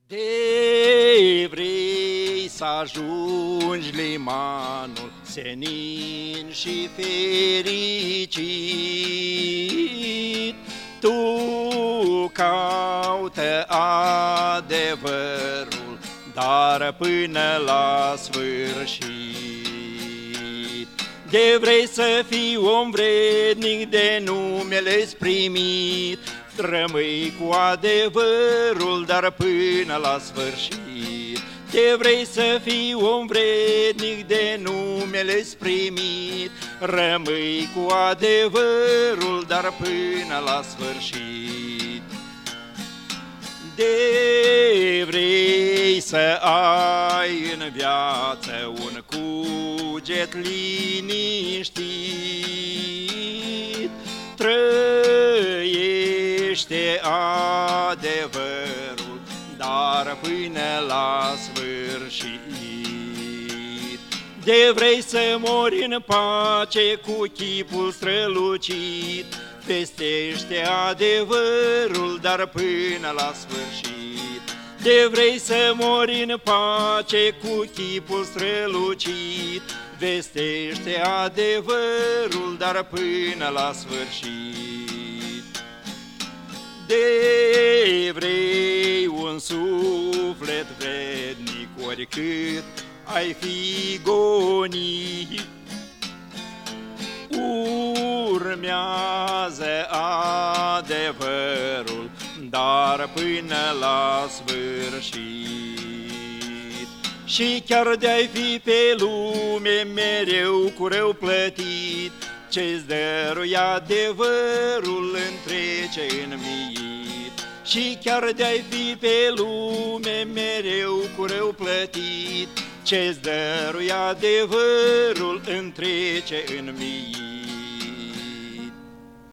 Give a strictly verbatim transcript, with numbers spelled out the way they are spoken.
De vrei să ajungi limanul senin și fericit, tu caută adevărul, dar până la sfârșit. De vrei să fii om vrednic de numele-ți primit, rămâi cu adevărul, dar până la sfârșit. De vrei să fii om vrednic de numele-ți primit, rămâi cu adevărul, dar până la sfârșit. De vrei să ai în viață un cuget liniștit, trăiește adevărul, dar până la sfârșit. De vrei să mori în pace cu chipul strălucit, vestește adevărul, dar până la sfârșit. De vrei să mori în pace cu chipul strălucit, vestește adevărul, dar până la sfârșit. De vrei un suflet vrednic, oricât ai fi gonit, urmează adevărul, dar până la sfârșit. Și chiar de-ai fi pe lume mereu cu rău plătit, ce-ți dărui adevărul întrece înmiit. Și chiar de-ai fi pe lume mereu cu rău plătit, ce-ți dărui adevărul întrece înmiit.